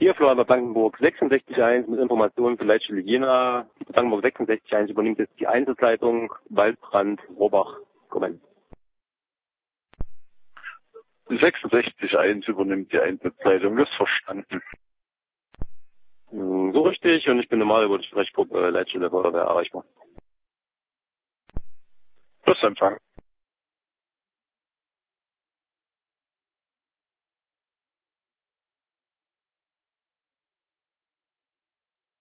Hier Florian Blankenburg 66.1 mit Informationen für Leitstelle Jena. Blankenburg 66.1 übernimmt jetzt die Einsatzleitung Waldbrand Robach. Kommen. 66.1 übernimmt die Einsatzleitung, das ist verstanden. So richtig, und ich bin normal über die Sprechgruppe Leitstelle Feuerwehr erreichbar. Das ist Empfang.